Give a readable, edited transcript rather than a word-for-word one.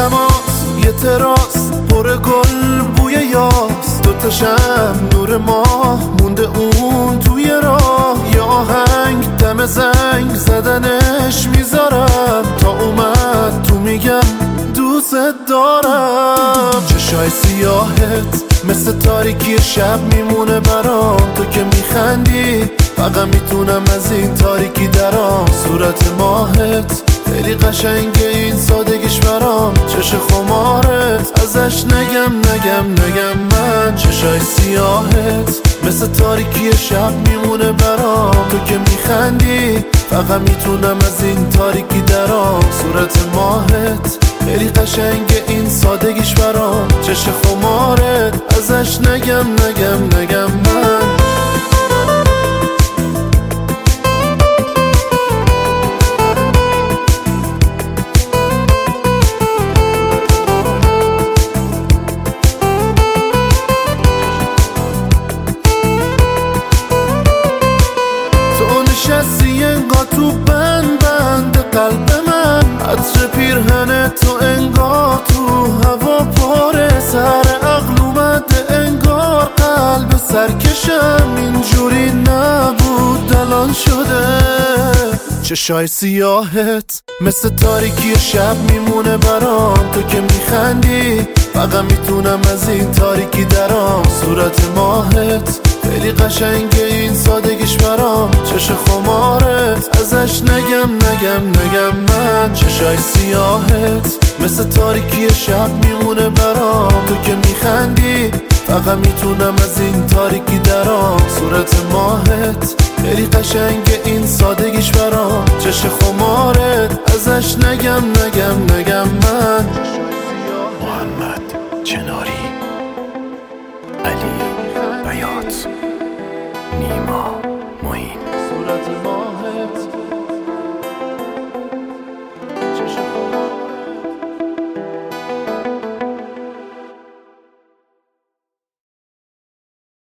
تماس یه تراس پر گل بوی یاس، دوتا شم نور ماه مونده اون توی راه. یه آهنگ دم زنگ زدنش میذارم، تا اومد تو میگم دوست دارم. چشای سیاهت مثل تاریکی شب میمونه برام، تو که میخندی فقط میتونم از این تاریکی درام. صورت ماهت خیلی قشنگه این سادگیش برام، چش خمارت ازش نگم من. چشای سیاهت مثل تاریکی شب میمونه برام، تو که میخندی فقط میتونم از این تاریکی درام. صورت ماهت خیلی قشنگه این سادگیش برام، چش خمارت ازش نگم من. نشستی انگار تو بند قلب من، عطر پیرهن تو انگار تو هوا پاره. سر عقل اومده انگار قلب سرکشم، اینجوری نبود الان شده. چشای سیاهت مثل تاریکی شب میمونه برام، تو که میخندی فقط میتونم از این تاریکی درام. صورت ماهت خیلی قشنگه این سادگیش برام، چش خمارت ازش نگم من. چشای سیاهت مثل تاریکی شب میمونه برام، تو که میخندی فقط میتونم از این تاریکی درام. صورت ماهت خیلی قشنگه این سادگیش برام، چش خمارت ازش نگم من.